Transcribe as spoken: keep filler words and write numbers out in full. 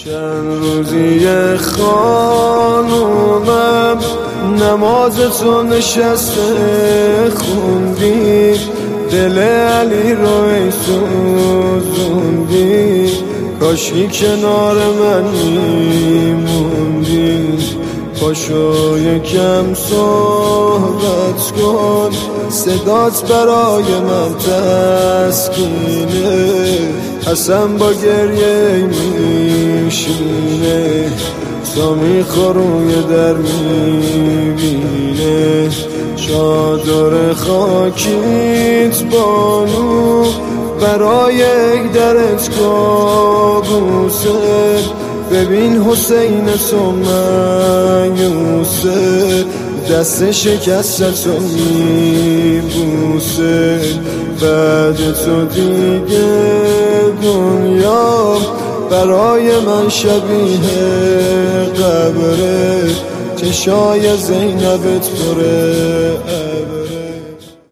چند روزی خانومم نماز تو نشسته خوندی، دل علی رو ای سوزوندی، کاشی کنار من میموندی. پاشو یکم صحبت کن، صدات برای من تسکینه، حسن با گریه میشینه، تا میخوروی در میبینه. چادر خاکیت بانو برای یک درت کابوسه، ببین حسین تو مایوسه، دست شکستتو میبوسه. بعد تو دیگه دنیا برای من شبیه قبره، چشای زینبت پره.